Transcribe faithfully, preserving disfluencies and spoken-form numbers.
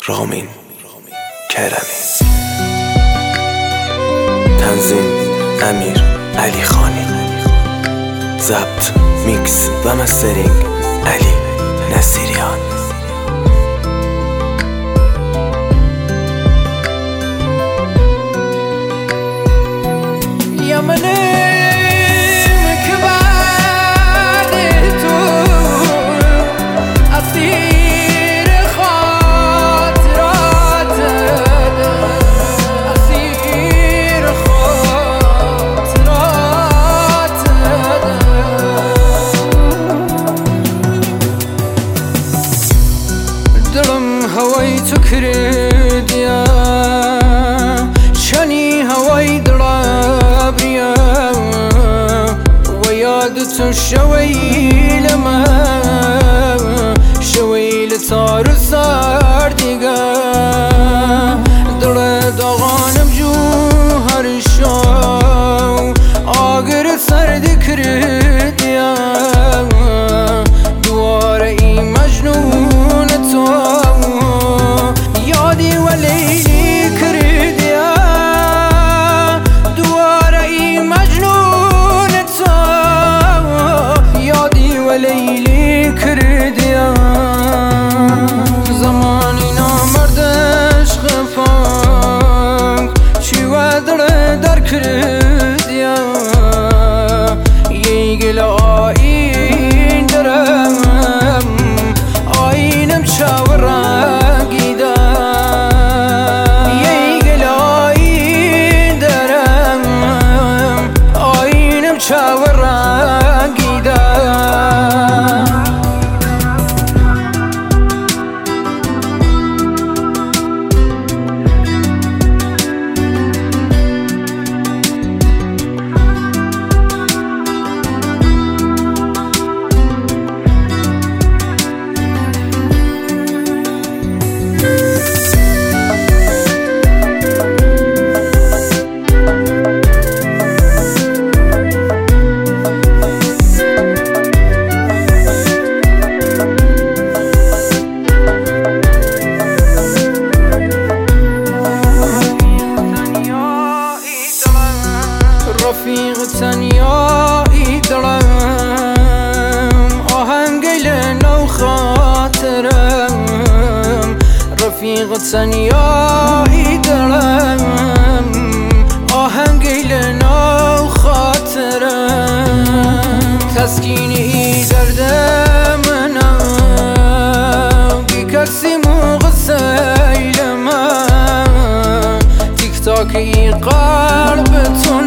رامین کرمی. تنظیم امیر علی خانی. ضبط، میکس و مسترینگ علی نصیریان. هوای تو کردیا شنی هوای درابریا و یاد تو شویل ما شویل تار سار دیگا در داغانم جو هر شو آگر سرد کردیا دوار ای مجنون تو لیلی کردیا زمانی نامردش خفاک چی و در در کردیا یه گل آین درم آینم چاورگی دا یه گل آین درم آینم چاورگی دا رفیق تنیایی دلم آهنگی لنو خاطرم رفیق تنیایی دلم آهنگی لنو خاطرم تسکینی درد منم بی کسی مغسیل من تیک تاک ای قلب تو